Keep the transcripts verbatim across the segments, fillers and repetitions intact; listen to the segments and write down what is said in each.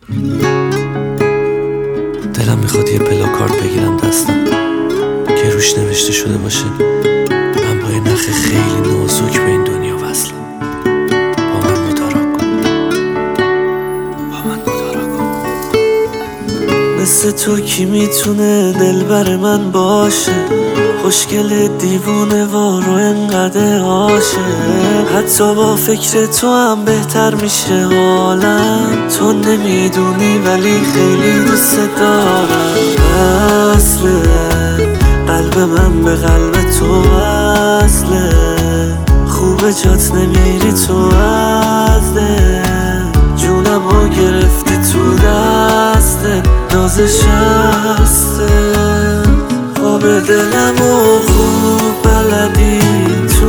دلم میخواد یه پلاکارد بگیرم دستم که روش نوشته شده باشه من با یه نخ خیلی نازک به این دنیا وصلم. با من مدارا کن، با من مدارا کن. مثل تو کی میتونه دلبر من باشه؟ خوشگل دیوونه وارو انقدر عاشق. حتی با فکر تو هم بهتر میشه حالم. تو نمیدونی ولی خیلی دوست دارم. اصله قلب من به قلب تو وصله. خوبه جات نمیری تو از دل. جونم رو گرفتی تو دسته، نازش هسته. خواب دلم و خوب بلدی، تو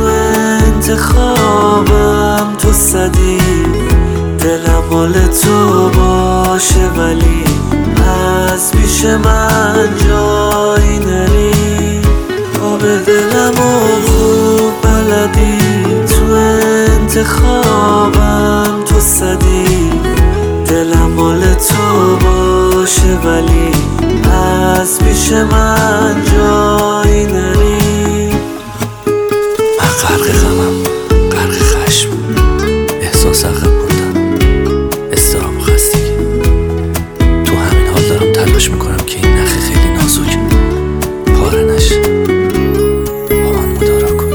انتخابم تو صدی. دلم مال تو باشه ولی از پیش من جایی نری. خواب دلم و خوب بلدی، تو انتخابم تو صدی. دلم مال تو باشه ولی از پیش من جایی نری. من غرق غمم، غرق خشم، احساس عقب موندن، اضطراب و خستگی. تو همین حال دارم تلاش میکنم که این نخ خیلی نازک پاره نشه. با من مدارا کن.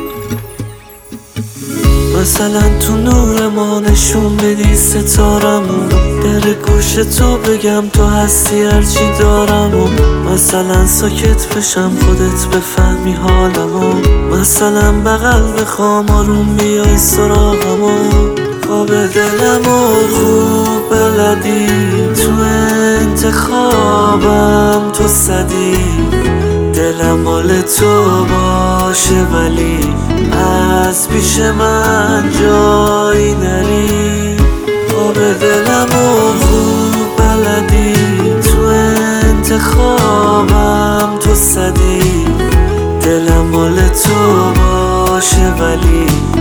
مثلا تو نور ما نشون بدی ستارمون. در گوش تو بگم تو هستی هرچی دارم. و مثلا ساکت بشم خودت بفهمی حالمو. مثلا بغل بخوام آروم بیای سراغمو. خواب دلم و خوب بلدی، تو انتخابم تو صدی. دلم مال تو باشه ولی از پیش من جایی نری. خواب دلم و خوب بلدی، تو انتخابم تو صدی. دلم مال تو باشه ولی